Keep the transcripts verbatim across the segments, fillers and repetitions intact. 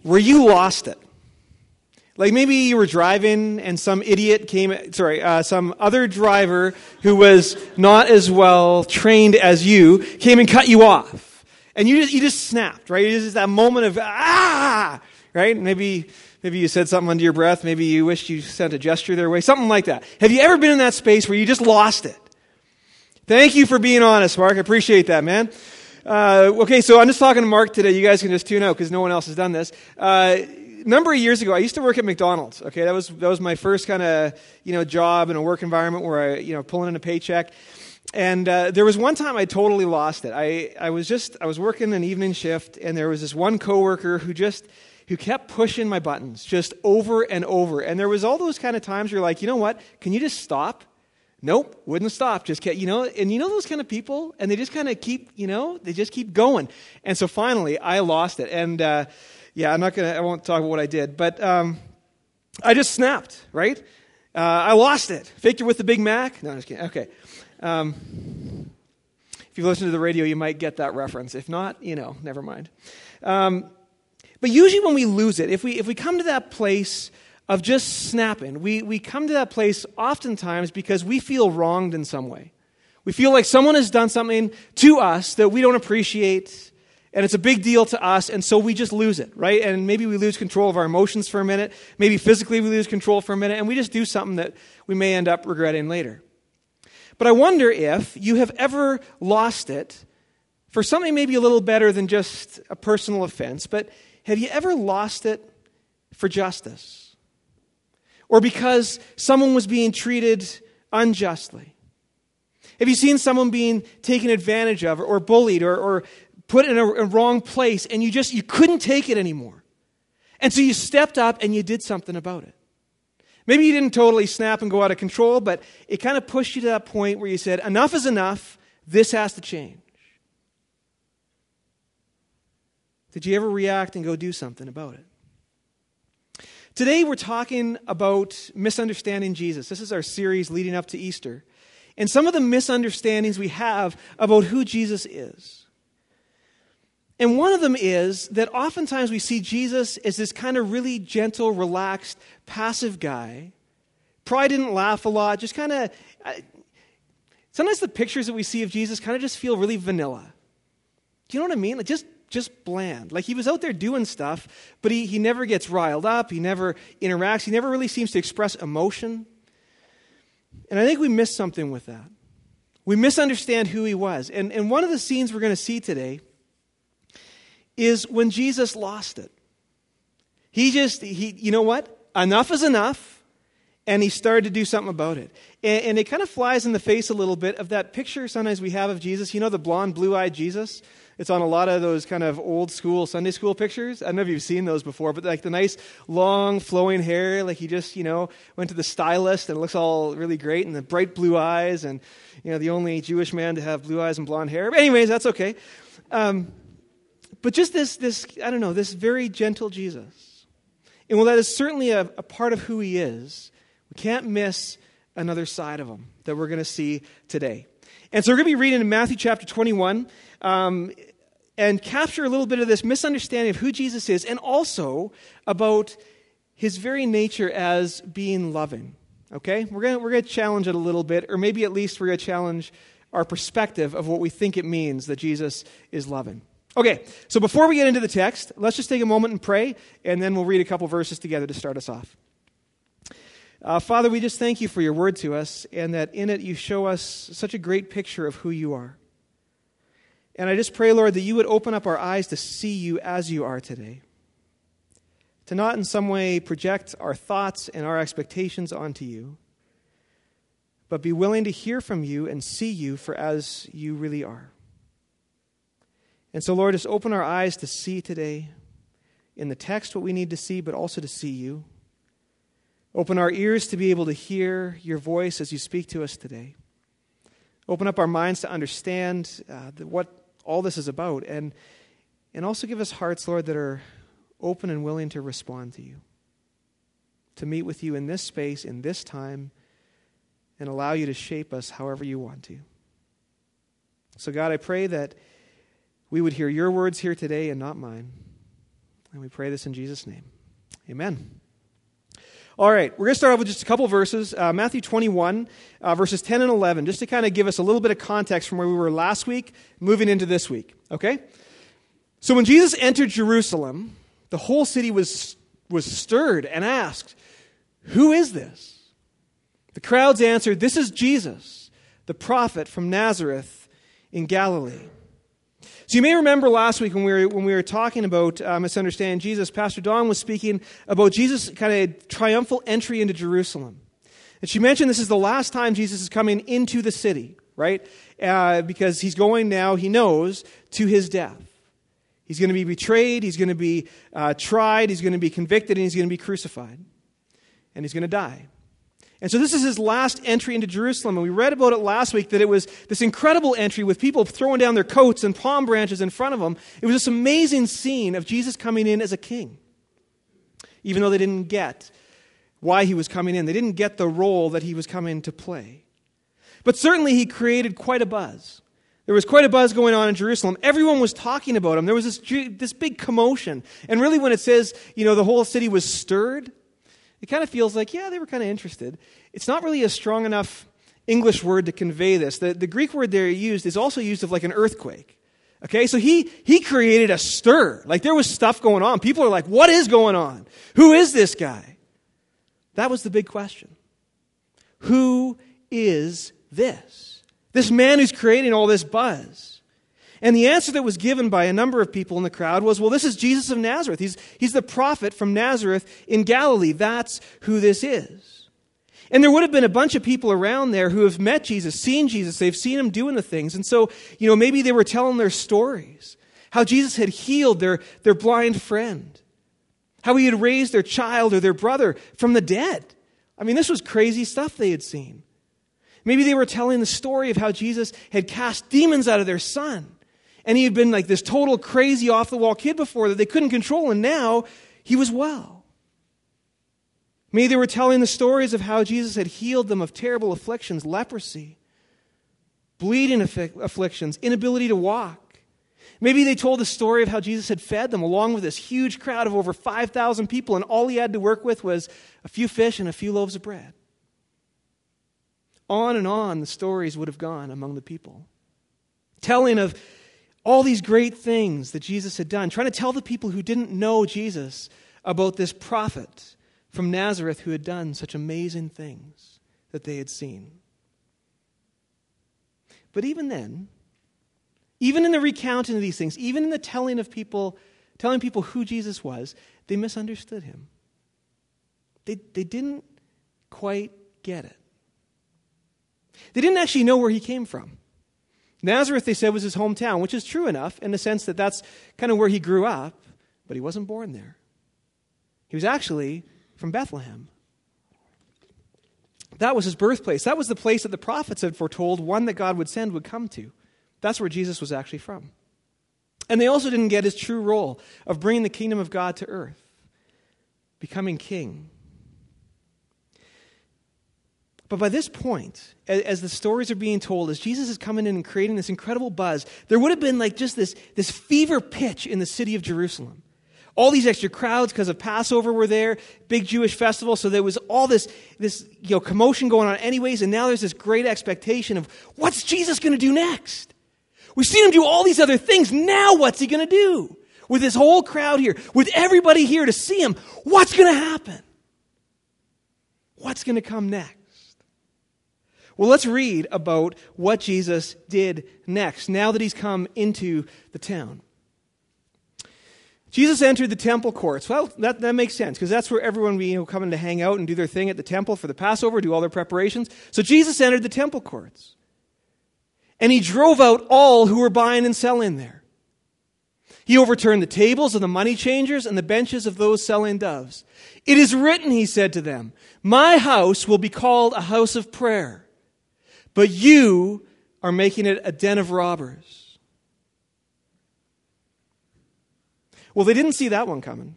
where you lost it. Like maybe you were driving and some idiot came, sorry, uh, some other driver who was not as well trained as you came and cut you off. And you just, you just snapped, right? It's just that moment of, ah, right? Maybe, maybe you said something under your breath. Maybe you wished you sent a gesture their way, something like that. Have you ever been in that space where you just lost it? Thank you for being honest, Mark. I appreciate that, man. Uh, okay, so I'm just talking to Mark today. You guys can just tune out because no one else has done this. Uh, A number of years ago, I used to work at McDonald's. Okay, that was that was my first kind of you know job in a work environment where I you know pulling in a paycheck. And uh, there was one time I totally lost it. I I was just I was working an evening shift, and there was this one coworker who just who kept pushing my buttons just over and over. And there was all those kind of times where you're like, you know what? Can you just stop? Nope, wouldn't stop. Just kept, you know, and you know those kind of people, and they just kind of keep, you know, they just keep going. And so finally, I lost it. And uh, yeah, I'm not gonna, I won't talk about what I did, but um, I just snapped, right? Uh, I lost it. Faked it with the Big Mac. No, I'm just kidding. Okay. Um, if you listen to the radio, you might get that reference. If not, you know, never mind. Um, but usually when we lose it, if we if we come to that place of just snapping, we, we come to that place oftentimes because we feel wronged in some way. We feel like someone has done something to us that we don't appreciate, and it's a big deal to us, and so we just lose it, right? And maybe we lose control of our emotions for a minute. Maybe physically we lose control for a minute, and we just do something that we may end up regretting later. But I wonder if you have ever lost it for something maybe a little better than just a personal offense, but have you ever lost it for justice? Or because someone was being treated unjustly? Have you seen someone being taken advantage of or bullied or, or put in a, a wrong place and you just, you couldn't take it anymore? And so you stepped up and you did something about it. Maybe you didn't totally snap and go out of control, but it kind of pushed you to that point where you said, enough is enough, this has to change. Did you ever react and go do something about it? Today we're talking about misunderstanding Jesus. This is our series leading up to Easter. And some of the misunderstandings we have about who Jesus is. And one of them is that oftentimes we see Jesus as this kind of really gentle, relaxed, passive guy. Probably didn't laugh a lot, just kind of... Sometimes the pictures that we see of Jesus kind of just feel really vanilla. Do you know what I mean? Like just... Just bland. Like he was out there doing stuff, but he, he never gets riled up. He never interacts. He never really seems to express emotion. And I think we miss something with that. We misunderstand who he was. And, and one of the scenes we're going to see today is when Jesus lost it. He just, he, you know what? Enough is enough. And he started to do something about it. And, and it kind of flies in the face a little bit of that picture sometimes we have of Jesus. You know, the blonde, blue-eyed Jesus? It's on a lot of those kind of old school Sunday school pictures. I don't know if you've seen those before, but like the nice long flowing hair, like he just, you know, went to the stylist and it looks all really great, and the bright blue eyes, and, you know, the only Jewish man to have blue eyes and blonde hair. But anyways, that's okay. Um, but just this, this, I don't know, this very gentle Jesus. And while that is certainly a, a part of who he is, we can't miss another side of him that we're going to see today. And so we're going to be reading in Matthew chapter twenty-one um, and capture a little bit of this misunderstanding of who Jesus is, and also about his very nature as being loving. Okay? We're going to, we're going to challenge it a little bit, or maybe at least we're going to challenge our perspective of what we think it means that Jesus is loving. Okay, so before we get into the text, let's just take a moment and pray, and then we'll read a couple verses together to start us off. Uh, Father, we just thank you for your word to us, and that in it you show us such a great picture of who you are. And I just pray, Lord, that you would open up our eyes to see you as you are today. To not in some way project our thoughts and our expectations onto you, but be willing to hear from you and see you for as you really are. And so, Lord, just open our eyes to see today in the text what we need to see, but also to see you. Open our ears to be able to hear your voice as you speak to us today. Open up our minds to understand uh, what all this is about. And, and also give us hearts, Lord, that are open and willing to respond to you. To meet with you in this space, in this time, and allow you to shape us however you want to. So God, I pray that we would hear your words here today and not mine. And we pray this in Jesus' name. Amen. All right, we're going to start off with just a couple verses. Uh, Matthew twenty-one, uh, verses ten and eleven, just to kind of give us a little bit of context from where we were last week, moving into this week. Okay? So when Jesus entered Jerusalem, the whole city was, was stirred and asked, "Who is this?" The crowds answered, "This is Jesus, the prophet from Nazareth in Galilee." So you may remember last week when we were when we were talking about uh, misunderstanding Jesus, Pastor Don was speaking about Jesus' kind of triumphal entry into Jerusalem. And she mentioned this is the last time Jesus is coming into the city, right? Uh, because he's going now, he knows, to his death. He's going to be betrayed, he's going to be uh, tried, he's going to be convicted, and he's going to be crucified. And he's going to die. And so this is his last entry into Jerusalem. And we read about it last week that it was this incredible entry with people throwing down their coats and palm branches in front of him. It was this amazing scene of Jesus coming in as a king. Even though they didn't get why he was coming in. They didn't get the role that he was coming to play. But certainly he created quite a buzz. There was quite a buzz going on in Jerusalem. Everyone was talking about him. There was this, this big commotion. And really when it says, you know, the whole city was stirred, it kind of feels like, yeah, they were kind of interested. It's not really a strong enough English word to convey this. The, the Greek word there used is also used of like an earthquake. Okay, so he he created a stir. Like there was stuff going on. People are like, what is going on? Who is this guy? That was the big question. Who is this? This man who's creating all this buzz. And the answer that was given by a number of people in the crowd was, well, this is Jesus of Nazareth. He's, he's the prophet from Nazareth in Galilee. That's who this is. And there would have been a bunch of people around there who have met Jesus, seen Jesus. They've seen him doing the things. And so, you know, maybe they were telling their stories. How Jesus had healed their, their blind friend. How he had raised their child or their brother from the dead. I mean, this was crazy stuff they had seen. Maybe they were telling the story of how Jesus had cast demons out of their son. And he had been like this total crazy off-the-wall kid before that they couldn't control, and now he was well. Maybe they were telling the stories of how Jesus had healed them of terrible afflictions, leprosy, bleeding afflictions, inability to walk. Maybe they told the story of how Jesus had fed them along with this huge crowd of over five thousand people, and all he had to work with was a few fish and a few loaves of bread. On and on the stories would have gone among the people, telling of all these great things that Jesus had done, trying to tell the people who didn't know Jesus about this prophet from Nazareth who had done such amazing things that they had seen. But even then, even in the recounting of these things, even in the telling of people, telling people who Jesus was, they misunderstood him. They, they didn't quite get it. They didn't actually know where he came from. Nazareth, they said, was his hometown, which is true enough in the sense that that's kind of where he grew up, but he wasn't born there. He was actually from Bethlehem. That was his birthplace. That was the place that the prophets had foretold one that God would send would come to. That's where Jesus was actually from. And they also didn't get his true role of bringing the kingdom of God to earth, becoming king. But by this point, as the stories are being told, as Jesus is coming in and creating this incredible buzz, there would have been like just this, this fever pitch in the city of Jerusalem. All these extra crowds because of Passover were there, big Jewish festival, so there was all this, this you know, commotion going on anyways, and now there's this great expectation of what's Jesus going to do next? We've seen him do all these other things, now what's he going to do? With this whole crowd here, with everybody here to see him, what's going to happen? What's going to come next? Well, let's read about what Jesus did next, now that he's come into the town. Jesus entered the temple courts. Well, that, that makes sense, because that's where everyone would be, you know, coming to hang out and do their thing at the temple for the Passover, do all their preparations. So Jesus entered the temple courts. And he drove out all who were buying and selling there. He overturned the tables of the money changers and the benches of those selling doves. It is written, he said to them, my house will be called a house of prayer, but you are making it a den of robbers. Well, they didn't see that one coming.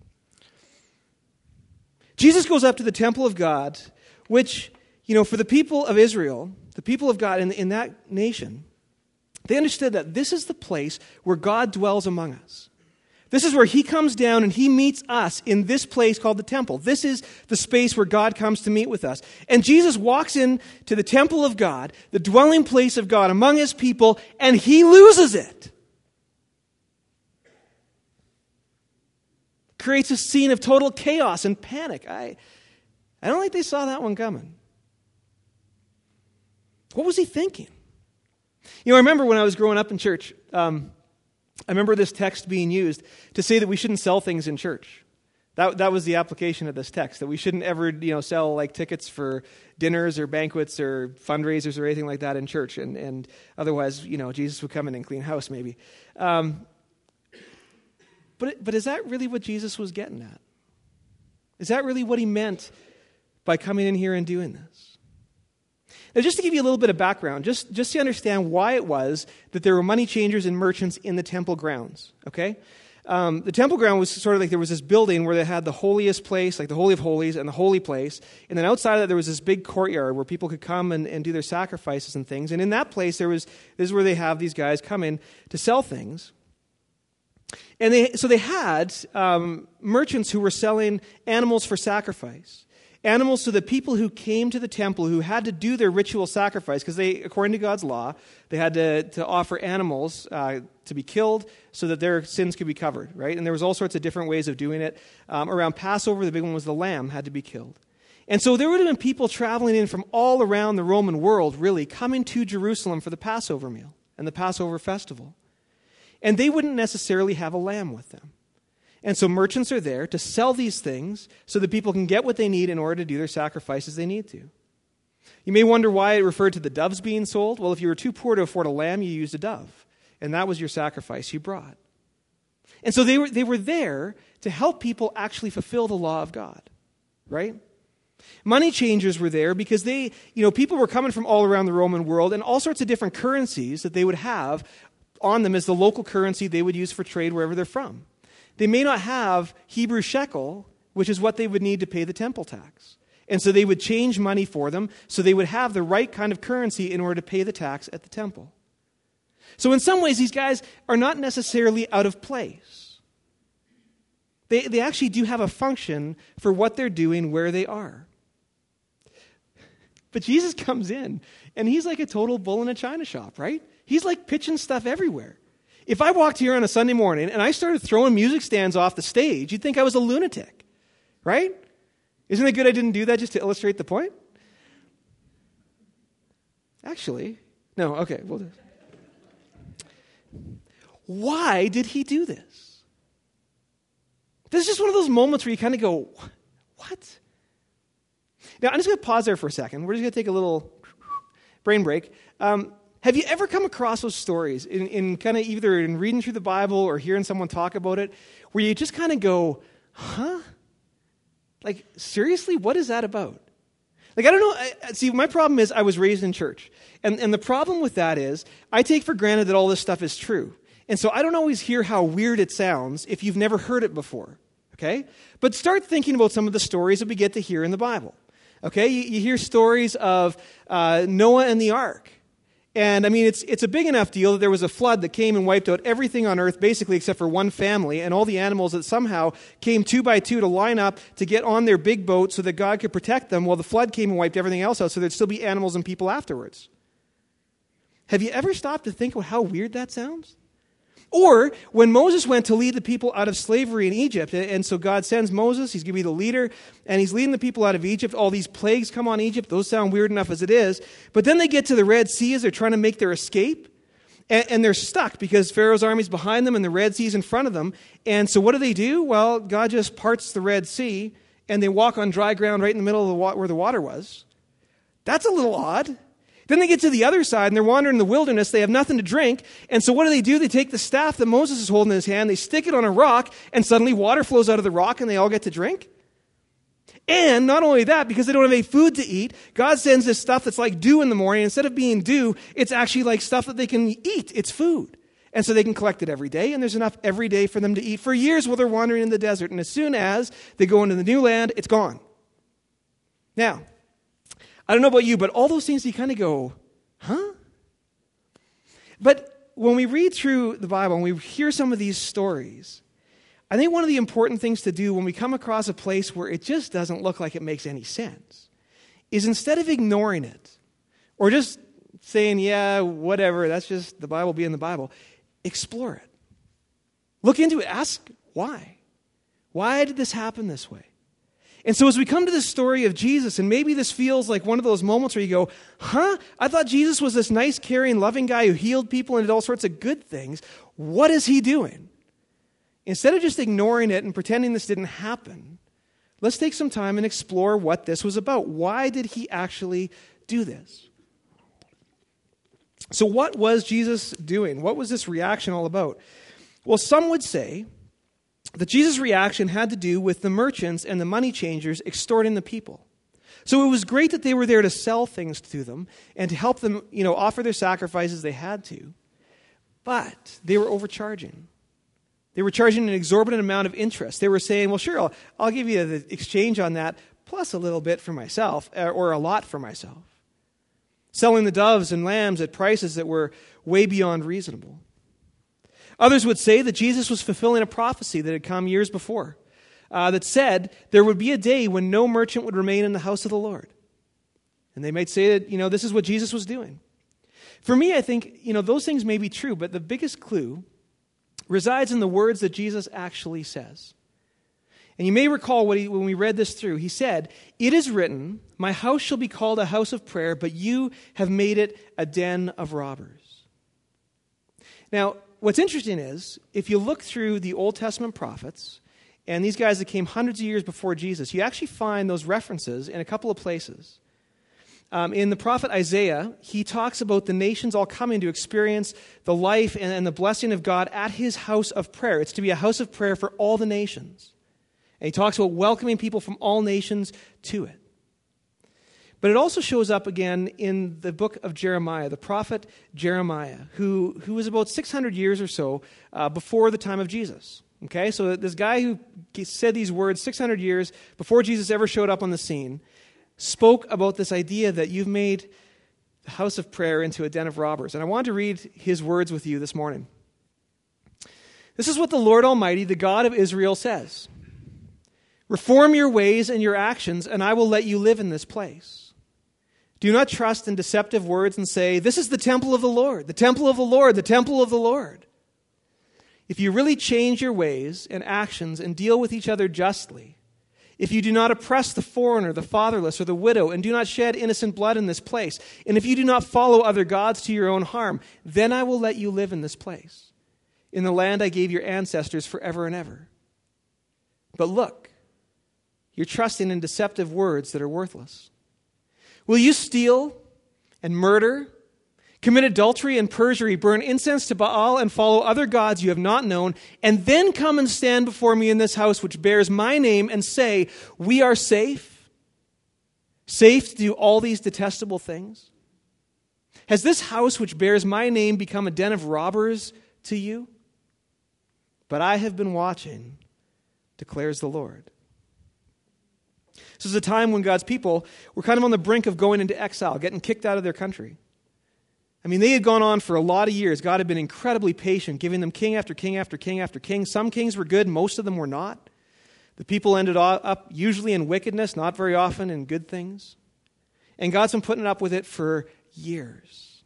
Jesus goes up to the temple of God, which, you know, for the people of Israel, the people of God in, in that nation, they understood that this is the place where God dwells among us. This is where he comes down and he meets us in this place called the temple. This is the space where God comes to meet with us. And Jesus walks into the temple of God, the dwelling place of God among his people, and he loses it. Creates a scene of total chaos and panic. I, I don't think they saw that one coming. What was he thinking? You know, I remember when I was growing up in church, um, I remember this text being used to say that we shouldn't sell things in church. That that was the application of this text, that we shouldn't ever, you know, sell like tickets for dinners or banquets or fundraisers or anything like that in church. And, and otherwise, you know, Jesus would come in and clean house maybe. Um, but but is that really what Jesus was getting at? Is that really what he meant by coming in here and doing this? Now, just to give you a little bit of background, just, just to understand why it was that there were money changers and merchants in the temple grounds, okay? Um, the temple ground was sort of like there was this building where they had the holiest place, like the Holy of Holies and the holy place, and then outside of that there was this big courtyard where people could come and, and do their sacrifices and things, and in that place there was, this is where they have these guys come in to sell things. And they, so they had um, merchants who were selling animals for sacrifice. Animals so the people who came to the temple, who had to do their ritual sacrifice, because they, according to God's law, they had to, to offer animals uh, to be killed so that their sins could be covered, right? And there was all sorts of different ways of doing it. Um, around Passover, the big one was the lamb had to be killed. And so there would have been people traveling in from all around the Roman world, really, coming to Jerusalem for the Passover meal and the Passover festival. And they wouldn't necessarily have a lamb with them. And so merchants are there to sell these things so that people can get what they need in order to do their sacrifices they need to. You may wonder why it referred to the doves being sold. Well, if you were too poor to afford a lamb, you used a dove. And that was your sacrifice you brought. And so they were, they were there to help people actually fulfill the law of God, right? Money changers were there because they, you know, people were coming from all around the Roman world and all sorts of different currencies that they would have on them as the local currency they would use for trade wherever they're from. They may not have Hebrew shekel, which is what they would need to pay the temple tax. And so they would change money for them so they would have the right kind of currency in order to pay the tax at the temple. So in some ways, these guys are not necessarily out of place. They, they actually do have a function for what they're doing where they are. But Jesus comes in, and he's like a total bull in a china shop, right? He's like pitching stuff everywhere. If I walked here on a Sunday morning and I started throwing music stands off the stage, you'd think I was a lunatic, right? Isn't it good I didn't do that just to illustrate the point? Actually, no, okay. We'll do. Why did he do this? This is just one of those moments where you kind of go, what? Now, I'm just going to pause there for a second. We're just going to take a little brain break. Um, Have you ever come across those stories in, in kind of either in reading through the Bible or hearing someone talk about it, where you just kind of go, huh? Like, seriously, what is that about? Like, I don't know. I, see, my problem is I was raised in church. And, and the problem with that is I take for granted that all this stuff is true. And so I don't always hear how weird it sounds if you've never heard it before, okay? But start thinking about some of the stories that we get to hear in the Bible, okay? You, you hear stories of uh, Noah and the ark. And, I mean, it's it's a big enough deal that there was a flood that came and wiped out everything on earth, basically except for one family, and all the animals that somehow came two by two to line up to get on their big boat so that God could protect them while the flood came and wiped everything else out so there'd still be animals and people afterwards. Have you ever stopped to think about how weird that sounds? Or when Moses went to lead the people out of slavery in Egypt, and so God sends Moses, he's going to be the leader, and he's leading the people out of Egypt. All these plagues come on Egypt. Those sound weird enough as it is. But then they get to the Red Sea as they're trying to make their escape, and, and they're stuck because Pharaoh's army's behind them and the Red Sea's in front of them. And so what do they do? Well, God just parts the Red Sea, and they walk on dry ground right in the middle of the wa- where the water was. That's a little odd. Then they get to the other side, and they're wandering in the wilderness. They have nothing to drink. And so what do they do? They take the staff that Moses is holding in his hand, they stick it on a rock, and suddenly water flows out of the rock, and they all get to drink. And not only that, because they don't have any food to eat, God sends this stuff that's like dew in the morning. Instead of being dew, it's actually like stuff that they can eat. It's food. And so they can collect it every day, and there's enough every day for them to eat for years while they're wandering in the desert. And as soon as they go into the new land, it's gone. Now, I don't know about you, but all those things you kind of go, huh? But when we read through the Bible and we hear some of these stories, I think one of the important things to do when we come across a place where it just doesn't look like it makes any sense is instead of ignoring it or just saying, yeah, whatever, that's just the Bible being the Bible, explore it. Look into it. Ask why. Why did this happen this way? And so as we come to the story of Jesus, and maybe this feels like one of those moments where you go, huh? I thought Jesus was this nice, caring, loving guy who healed people and did all sorts of good things. What is he doing? Instead of just ignoring it and pretending this didn't happen, let's take some time and explore what this was about. Why did he actually do this? So what was Jesus doing? What was this reaction all about? Well, some would say that Jesus' reaction had to do with the merchants and the money changers extorting the people. So it was great that they were there to sell things to them and to help them, you know, offer their sacrifices they had to. But they were overcharging. They were charging an exorbitant amount of interest. They were saying, well, sure, I'll, I'll give you the exchange on that, plus a little bit for myself, or a lot for myself. Selling the doves and lambs at prices that were way beyond reasonable. Others would say that Jesus was fulfilling a prophecy that had come years before, uh, that said there would be a day when no merchant would remain in the house of the Lord. And they might say that, you know, this is what Jesus was doing. For me, I think, you know, those things may be true, but the biggest clue resides in the words that Jesus actually says. And you may recall what he, when we read this through, he said, "It is written, my house shall be called a house of prayer, but you have made it a den of robbers." Now, what's interesting is, if you look through the Old Testament prophets, and these guys that came hundreds of years before Jesus, you actually find those references in a couple of places. Um, in the prophet Isaiah, he talks about the nations all coming to experience the life and, and the blessing of God at his house of prayer. It's to be a house of prayer for all the nations. And he talks about welcoming people from all nations to it. But it also shows up again in the book of Jeremiah, the prophet Jeremiah, who, who was about six hundred years or so uh, before the time of Jesus. Okay, so this guy who said these words six hundred years before Jesus ever showed up on the scene spoke about this idea that you've made the house of prayer into a den of robbers. And I want to read his words with you this morning. This is what the Lord Almighty, the God of Israel, says. "Reform your ways and your actions, and I will let you live in this place. Do not trust in deceptive words and say, 'This is the temple of the Lord, the temple of the Lord, the temple of the Lord.' If you really change your ways and actions and deal with each other justly, if you do not oppress the foreigner, the fatherless, or the widow, and do not shed innocent blood in this place, and if you do not follow other gods to your own harm, then I will let you live in this place, in the land I gave your ancestors forever and ever. But look, you're trusting in deceptive words that are worthless. Will you steal and murder, commit adultery and perjury, burn incense to Baal, and follow other gods you have not known, and then come and stand before me in this house which bears my name and say, 'We are safe'? Safe to do all these detestable things? Has this house which bears my name become a den of robbers to you? But I have been watching, declares the Lord." This is a time when God's people were kind of on the brink of going into exile, getting kicked out of their country. I mean, they had gone on for a lot of years. God had been incredibly patient, giving them king after king after king after king. Some kings were good, most of them were not. The people ended up usually in wickedness, not very often in good things. And God's been putting up with it for years.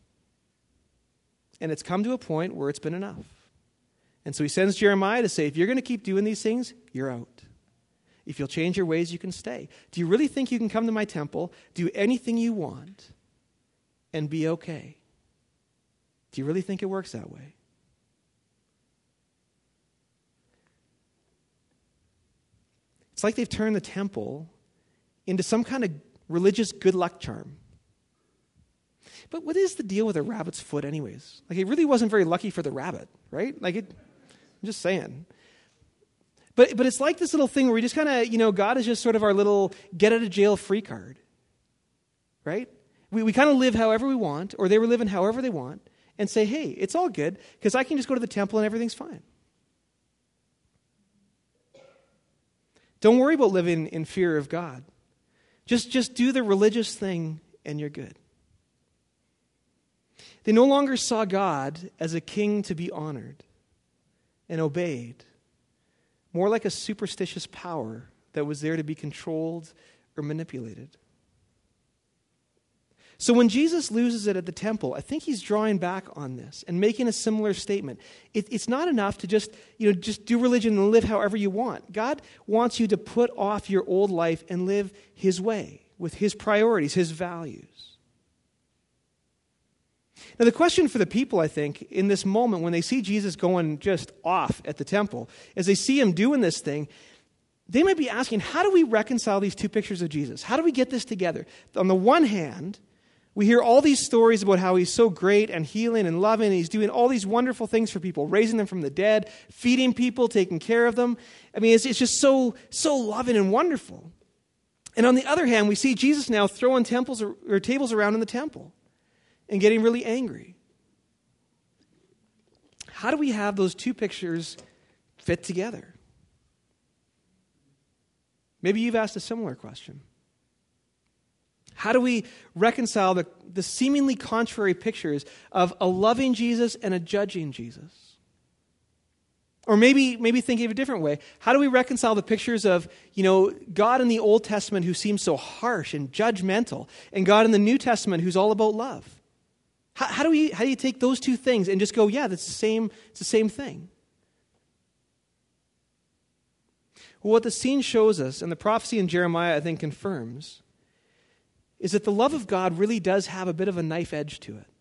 And it's come to a point where it's been enough. And so he sends Jeremiah to say, if you're going to keep doing these things, you're out. If you'll change your ways, you can stay. Do you really think you can come to my temple, do anything you want, and be okay? Do you really think it works that way? It's like they've turned the temple into some kind of religious good luck charm. But what is the deal with a rabbit's foot anyways? Like, it really wasn't very lucky for the rabbit, right? Like, it, I'm just saying. But but it's like this little thing where we just kind of, you know, God is just sort of our little get-out-of-jail-free card, right? We, we kind of live however we want, or they were living however they want, and say, hey, it's all good, because I can just go to the temple and everything's fine. Don't worry about living in fear of God. Just, just do the religious thing and you're good. They no longer saw God as a king to be honored and obeyed, more like a superstitious power that was there to be controlled or manipulated. So when Jesus loses it at the temple, I think he's drawing back on this and making a similar statement. It, it's not enough to just, you know, just do religion and live however you want. God wants you to put off your old life and live his way with his priorities, his values. Now the question for the people, I think, in this moment when they see Jesus going just off at the temple, as they see him doing this thing, they might be asking, how do we reconcile these two pictures of Jesus? How do we get this together? On the one hand, we hear all these stories about how he's so great and healing and loving, and he's doing all these wonderful things for people, raising them from the dead, feeding people, taking care of them. I mean, it's, it's just so, so loving and wonderful. And on the other hand, we see Jesus now throwing temples or, or tables around in the temple and getting really angry. How do we have those two pictures fit together? Maybe you've asked a similar question. How do we reconcile the, the seemingly contrary pictures of a loving Jesus and a judging Jesus? Or maybe maybe thinking of a different way. How do we reconcile the pictures of, you know, God in the Old Testament who seems so harsh and judgmental, and God in the New Testament who's all about love? How, how do we how do you take those two things and just go, yeah, that's the same, it's the same thing? Well, what the scene shows us, and the prophecy in Jeremiah, I think, confirms, is that the love of God really does have a bit of a knife edge to it.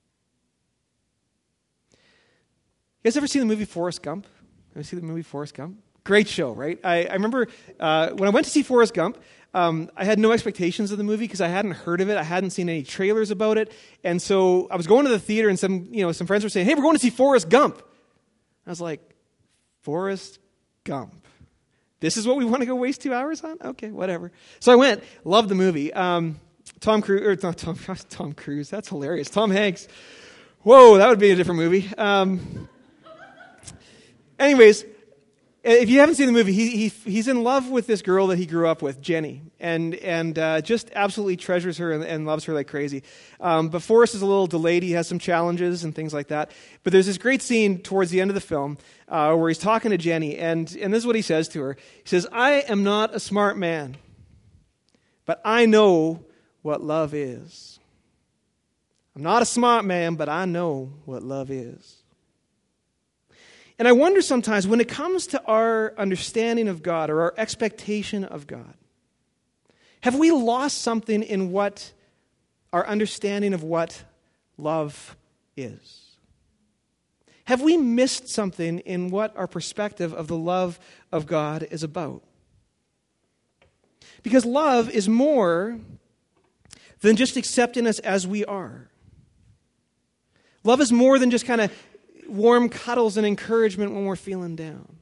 You guys ever seen the movie Forrest Gump? Ever seen the movie Forrest Gump? Great show, right? I, I remember uh, when I went to see Forrest Gump, um, I had no expectations of the movie because I hadn't heard of it. I hadn't seen any trailers about it. And so I was going to the theater and some, you know, some friends were saying, hey, we're going to see Forrest Gump. I was like, Forrest Gump. This is what we want to go waste two hours on? Okay, whatever. So I went, loved the movie. Um, Tom Cruise, or not Tom, Tom Cruise, that's hilarious. Tom Hanks. Whoa, that would be a different movie. Um, anyways, if you haven't seen the movie, he, he he's in love with this girl that he grew up with, Jenny, and and uh, just absolutely treasures her and, and loves her like crazy. Um, but Forrest is a little delayed. He has some challenges and things like that. But there's this great scene towards the end of the film uh, where he's talking to Jenny, and, and this is what he says to her. He says, I am not a smart man, but I know what love is. I'm not a smart man, but I know what love is. And I wonder sometimes when it comes to our understanding of God or our expectation of God, have we lost something in what our understanding of what love is? Have we missed something in what our perspective of the love of God is about? Because love is more than just accepting us as we are. Love is more than just kind of warm cuddles and encouragement when we're feeling down.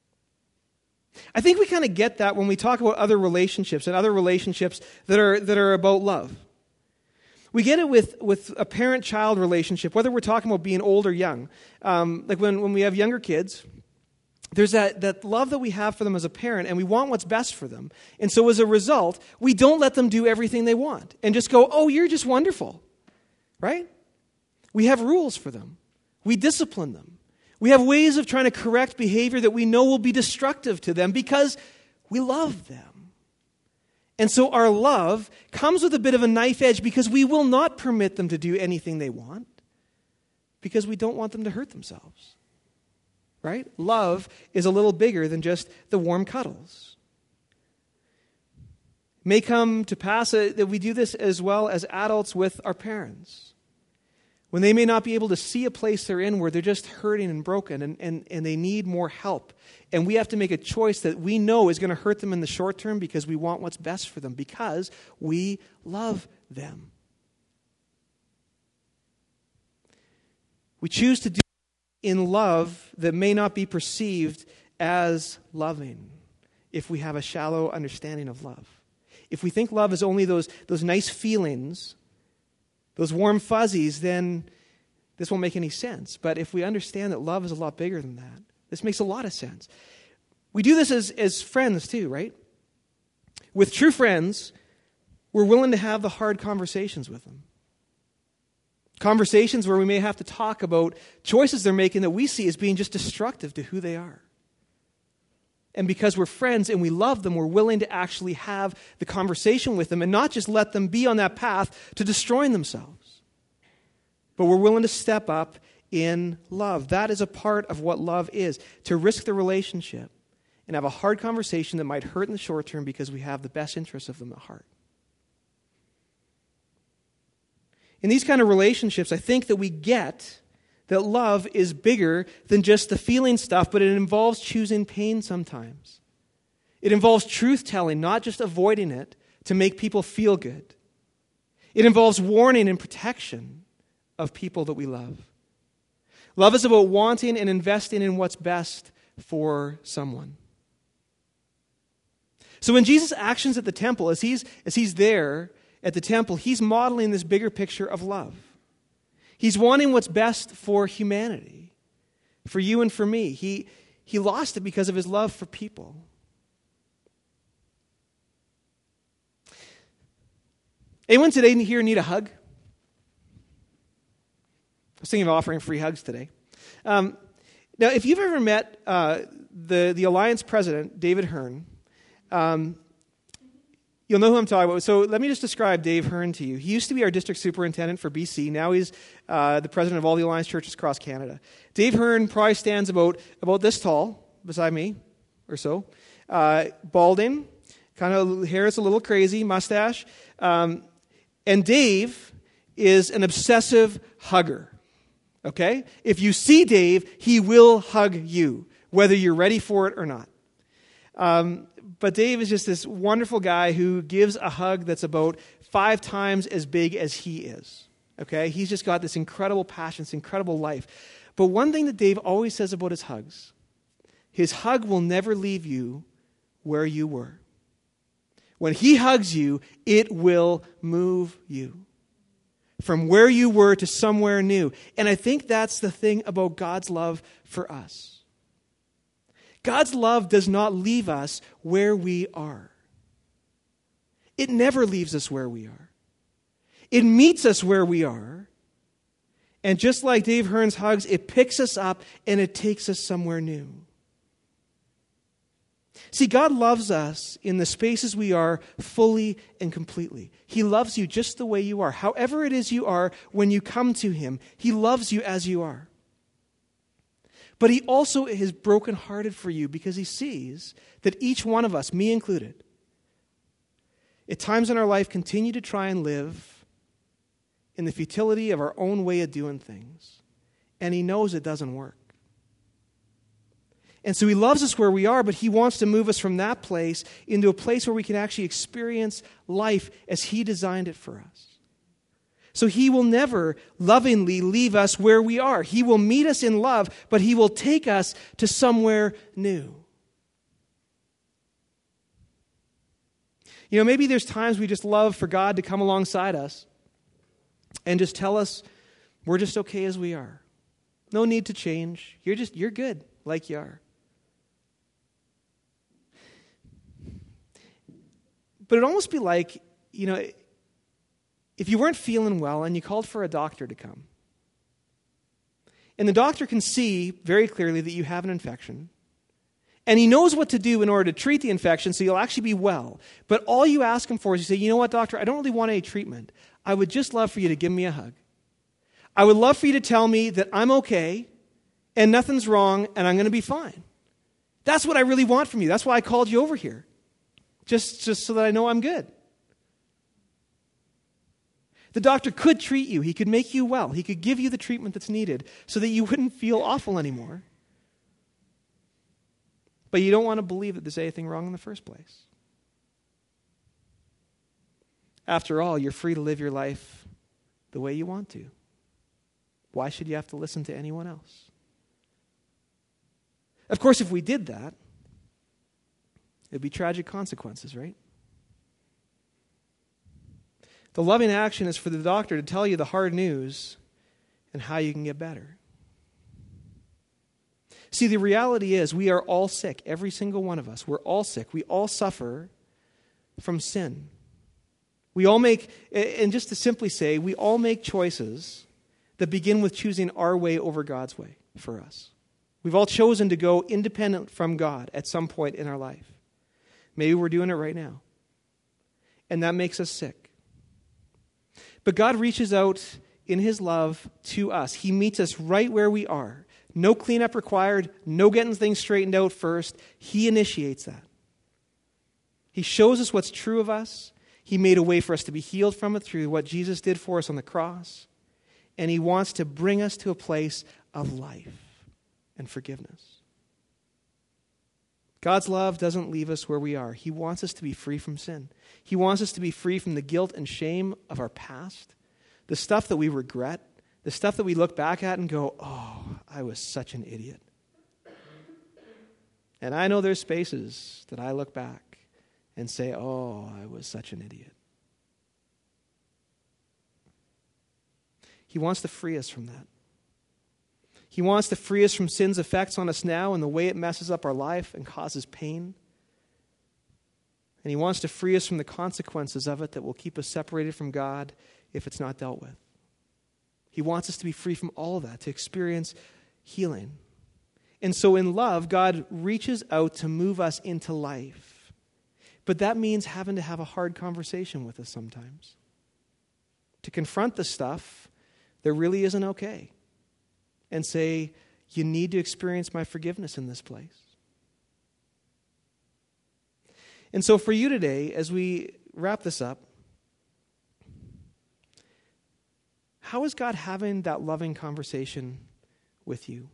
I think we kind of get that when we talk about other relationships and other relationships that are that are about love. We get it with, with a parent-child relationship, whether we're talking about being old or young. Um, like when, when we have younger kids, there's that, that love that we have for them as a parent, and we want what's best for them. And so as a result, we don't let them do everything they want and just go, oh, you're just wonderful, right? We have rules for them. We discipline them. We have ways of trying to correct behavior that we know will be destructive to them because we love them. And so our love comes with a bit of a knife edge because we will not permit them to do anything they want because we don't want them to hurt themselves. Right? Love is a little bigger than just the warm cuddles. It may come to pass that we do this as well as adults with our parents. When they may not be able to see a place they're in where they're just hurting and broken and, and, and they need more help. And we have to make a choice that we know is going to hurt them in the short term because we want what's best for them, because we love them. We choose to do in love that may not be perceived as loving if we have a shallow understanding of love. If we think love is only those, those nice feelings, those warm fuzzies, then this won't make any sense. But if we understand that love is a lot bigger than that, this makes a lot of sense. We do this as, as friends too, right? With true friends, we're willing to have the hard conversations with them. Conversations where we may have to talk about choices they're making that we see as being just destructive to who they are. And because we're friends and we love them, we're willing to actually have the conversation with them and not just let them be on that path to destroying themselves. But we're willing to step up in love. That is a part of what love is, to risk the relationship and have a hard conversation that might hurt in the short term because we have the best interests of them at heart. In these kind of relationships, I think that we get that love is bigger than just the feeling stuff, but it involves choosing pain sometimes. It involves truth-telling, not just avoiding it to make people feel good. It involves warning and protection of people that we love. Love is about wanting and investing in what's best for someone. So when Jesus actions at the temple, as he's, as he's there at the temple, he's modeling this bigger picture of love. He's wanting what's best for humanity, for you and for me. He, he lost it because of his love for people. Anyone today here need a hug? I was thinking of offering free hugs today. Um, now, if you've ever met uh, the, the Alliance president, David Hearn, um, you'll know who I'm talking about. So let me just describe Dave Hearn to you. He used to be our district superintendent for B C. Now he's uh, the president of all the Alliance churches across Canada. Dave Hearn probably stands about, about this tall beside me or so. Uh, balding, kind of hair is a little crazy, mustache. Um, and Dave is an obsessive hugger. Okay? If you see Dave, he will hug you, whether you're ready for it or not. Um, But Dave is just this wonderful guy who gives a hug that's about five times as big as he is. Okay? He's just got this incredible passion, this incredible life. But one thing that Dave always says about his hugs, his hug will never leave you where you were. When he hugs you, it will move you from where you were to somewhere new. And I think that's the thing about God's love for us. God's love does not leave us where we are. It never leaves us where we are. It meets us where we are. And just like Dave Hearn's hugs, it picks us up and it takes us somewhere new. See, God loves us in the spaces we are fully and completely. He loves you just the way you are. However it is you are, when you come to Him, He loves you as you are. But He also is brokenhearted for you because He sees that each one of us, me included, at times in our life continue to try and live in the futility of our own way of doing things. And He knows it doesn't work. And so He loves us where we are, but He wants to move us from that place into a place where we can actually experience life as He designed it for us. So He will never lovingly leave us where we are. He will meet us in love, but He will take us to somewhere new. You know, maybe there's times we just love for God to come alongside us and just tell us we're just okay as we are. No need to change. You're just, you're good like you are. But it'd almost be like, you know, if you weren't feeling well and you called for a doctor to come, and the doctor can see very clearly that you have an infection, and he knows what to do in order to treat the infection so you'll actually be well, but all you ask him for is you say, you know what, doctor, I don't really want any treatment. I would just love for you to give me a hug. I would love for you to tell me that I'm okay and nothing's wrong and I'm going to be fine. That's what I really want from you. That's why I called you over here, just, just so that I know I'm good. The doctor could treat you. He could make you well. He could give you the treatment that's needed so that you wouldn't feel awful anymore. But you don't want to believe that there's anything wrong in the first place. After all, you're free to live your life the way you want to. Why should you have to listen to anyone else? Of course, if we did that, it'd be tragic consequences, right? The loving action is for the doctor to tell you the hard news and how you can get better. See, the reality is we are all sick, every single one of us. We're all sick. We all suffer from sin. We all make, and just to simply say, we all make choices that begin with choosing our way over God's way for us. We've all chosen to go independent from God at some point in our life. Maybe we're doing it right now. And that makes us sick. But God reaches out in his love to us. He meets us right where we are. No cleanup required, no getting things straightened out first. He initiates that. He shows us what's true of us. He made a way for us to be healed from it through what Jesus did for us on the cross. And he wants to bring us to a place of life and forgiveness. God's love doesn't leave us where we are. He wants us to be free from sin. He wants us to be free from the guilt and shame of our past, the stuff that we regret, the stuff that we look back at and go, oh, I was such an idiot. And I know there's spaces that I look back and say, oh, I was such an idiot. He wants to free us from that. He wants to free us from sin's effects on us now and the way it messes up our life and causes pain. And he wants to free us from the consequences of it that will keep us separated from God if it's not dealt with. He wants us to be free from all of that, to experience healing. And so in love, God reaches out to move us into life. But that means having to have a hard conversation with us sometimes. To confront the stuff that really isn't okay. And say, you need to experience my forgiveness in this place. And so for you today, as we wrap this up, how is God having that loving conversation with you?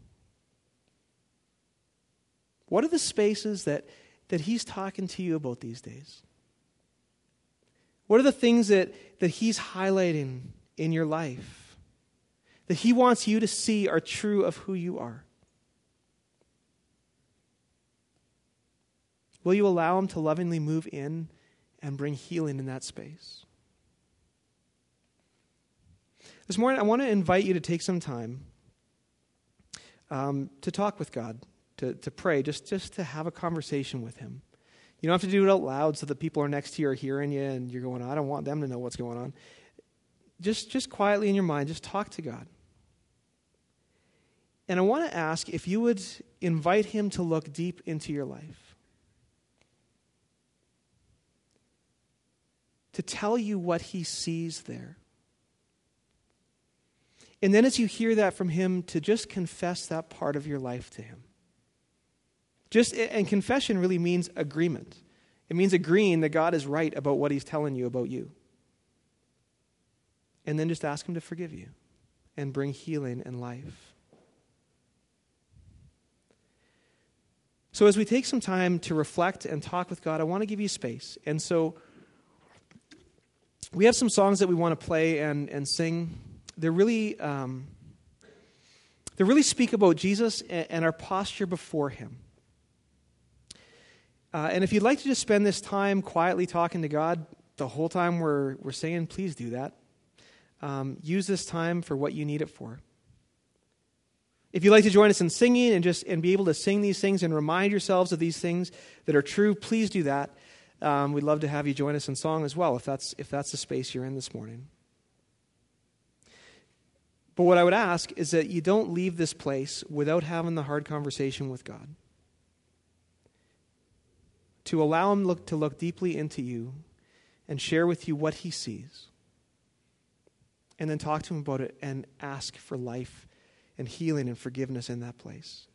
What are the spaces that, that he's talking to you about these days? What are the things that, that he's highlighting in your life that he wants you to see are true of who you are? Will you allow him to lovingly move in and bring healing in that space? This morning, I want to invite you to take some time um, to talk with God, to, to pray, just, just to have a conversation with him. You don't have to do it out loud so that people are next to you are hearing you and you're going, I don't want them to know what's going on. Just, just quietly in your mind, just talk to God. And I want to ask if you would invite him to look deep into your life. To tell you what he sees there. And then as you hear that from him, to just confess that part of your life to him. Just, and confession really means agreement. It means agreeing that God is right about what he's telling you about you. And then just ask him to forgive you and bring healing and life. So as we take some time to reflect and talk with God, I want to give you space. And so we have some songs that we want to play and, and sing. They're really, um, they really speak about Jesus and, and our posture before him. Uh, and if you'd like to just spend this time quietly talking to God the whole time we're, we're singing, please do that. Um, use this time for what you need it for. If you'd like to join us in singing and just and be able to sing these things and remind yourselves of these things that are true, please do that. Um, we'd love to have you join us in song as well, if that's if that's the space you're in this morning. But what I would ask is that you don't leave this place without having the hard conversation with God. To allow him look, to look deeply into you and share with you what he sees. And then talk to him about it and ask for life and healing and forgiveness in that place.